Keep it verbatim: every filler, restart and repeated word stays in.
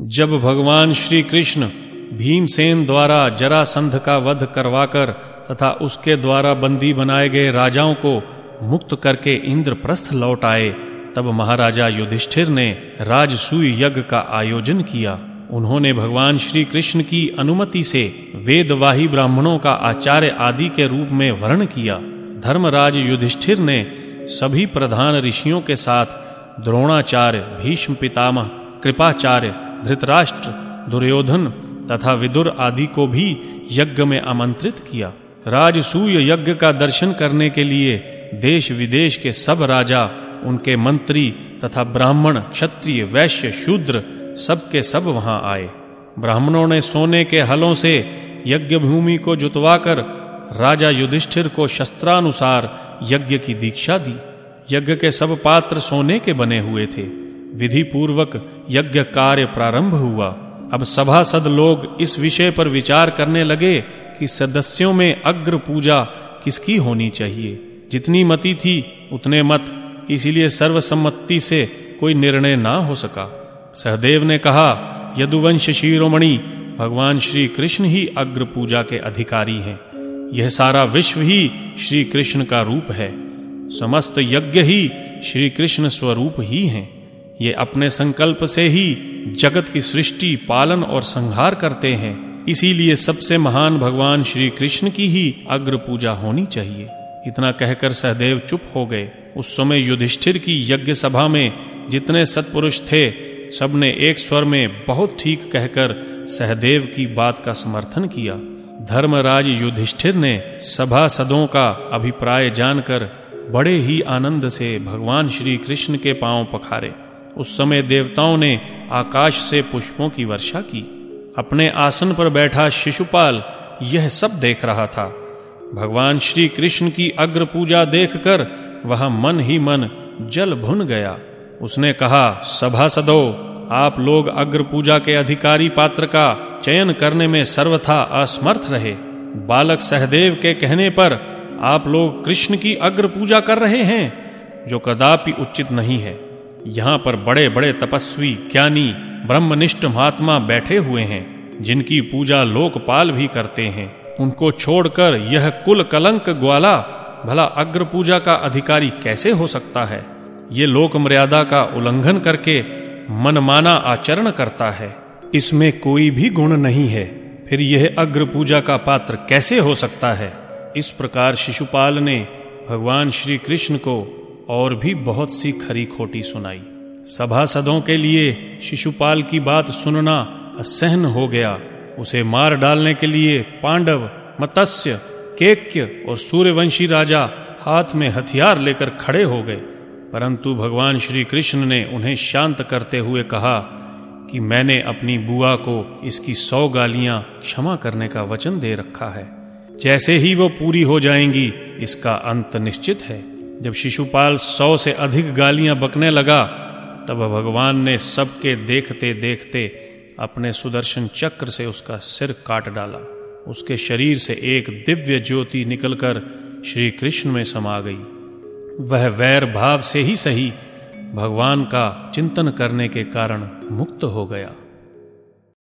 जब भगवान श्री कृष्ण भीमसेन द्वारा जरासंध का वध करवाकर तथा उसके द्वारा बंदी बनाए गए राजाओं को मुक्त करके इंद्रप्रस्थ लौट आए, तब महाराजा युधिष्ठिर ने राजसूय यज्ञ का आयोजन किया। उन्होंने भगवान श्री कृष्ण की अनुमति से वेदवाही ब्राह्मणों का आचार्य आदि के रूप में वर्ण किया। धर्मराज युधिष्ठिर ने सभी प्रधान ऋषियों के साथ द्रोणाचार्य, भीष्म पितामह, कृपाचार्य, धृतराष्ट्र, दुर्योधन तथा विदुर आदि को भी यज्ञ में आमंत्रित किया। राजसूय यज्ञ का दर्शन करने के लिए देश विदेश के सब राजा, उनके मंत्री तथा ब्राह्मण, क्षत्रिय, वैश्य, शूद्र सब के सब वहां आए। ब्राह्मणों ने सोने के हलों से यज्ञ भूमि को जुतवाकर राजा युधिष्ठिर को शस्त्रानुसार यज्ञ की दीक्षा दी। यज्ञ के सब पात्र सोने के बने हुए थे। विधि पूर्वक यज्ञ कार्य प्रारंभ हुआ। अब सभासद लोग इस विषय पर विचार करने लगे कि सदस्यों में अग्र पूजा किसकी होनी चाहिए। जितनी मति थी उतने मत, इसीलिए सर्वसम्मति से कोई निर्णय ना हो सका। सहदेव ने कहा, यदुवंश शिरोमणि भगवान श्री कृष्ण ही अग्र पूजा के अधिकारी हैं। यह सारा विश्व ही श्री कृष्ण का रूप है। समस्त यज्ञ ही श्री कृष्ण स्वरूप ही हैं। ये अपने संकल्प से ही जगत की सृष्टि, पालन और संहार करते हैं। इसीलिए सबसे महान भगवान श्री कृष्ण की ही अग्र पूजा होनी चाहिए। इतना कहकर सहदेव चुप हो गए। उस समय युधिष्ठिर की यज्ञ सभा में जितने सत्पुरुष थे, सबने एक स्वर में बहुत ठीक कहकर सहदेव की बात का समर्थन किया। धर्मराज युधिष्ठिर ने सभासदों का अभिप्राय जानकर बड़े ही आनंद से भगवान श्री कृष्ण के पांव पखारे। उस समय देवताओं ने आकाश से पुष्पों की वर्षा की। अपने आसन पर बैठा शिशुपाल यह सब देख रहा था। भगवान श्री कृष्ण की अग्र पूजा देखकर वह मन ही मन जल भुन गया। उसने कहा, सभासदों, आप लोग अग्र पूजा के अधिकारी पात्र का चयन करने में सर्वथा असमर्थ रहे। बालक सहदेव के कहने पर आप लोग कृष्ण की अग्र पूजा कर रहे हैं, जो कदापि उचित नहीं है। यहाँ पर बड़े बड़े तपस्वी, ज्ञानी, ब्रह्मनिष्ठ महात्मा बैठे हुए हैं, जिनकी पूजा लोकपाल भी करते हैं। उनको छोड़कर यह कुल कलंक ग्वाला भला अग्र पूजा का अधिकारी कैसे हो सकता है। ये लोक मर्यादा का उल्लंघन करके मनमाना आचरण करता है। इसमें कोई भी गुण नहीं है, फिर यह अग्र पूजा का पात्र कैसे हो सकता है। इस प्रकार शिशुपाल ने भगवान श्री कृष्ण को और भी बहुत सी खरी खोटी सुनाई। सभासदों के लिए शिशुपाल की बात सुनना असहन हो गया। उसे मार डालने के लिए पांडव, मत्स्य, केक्य और सूर्यवंशी राजा हाथ में हथियार लेकर खड़े हो गए, परंतु भगवान श्री कृष्ण ने उन्हें शांत करते हुए कहा कि मैंने अपनी बुआ को इसकी सौ गालियां क्षमा करने का वचन दे रखा है। जैसे ही वो पूरी हो जाएंगी, इसका अंत निश्चित है। जब शिशुपाल सौ से अधिक गालियां बकने लगा, तब भगवान ने सबके देखते देखते अपने सुदर्शन चक्र से उसका सिर काट डाला। उसके शरीर से एक दिव्य ज्योति निकलकर श्री कृष्ण में समा गई। वह वैर भाव से ही सही भगवान का चिंतन करने के कारण मुक्त हो गया।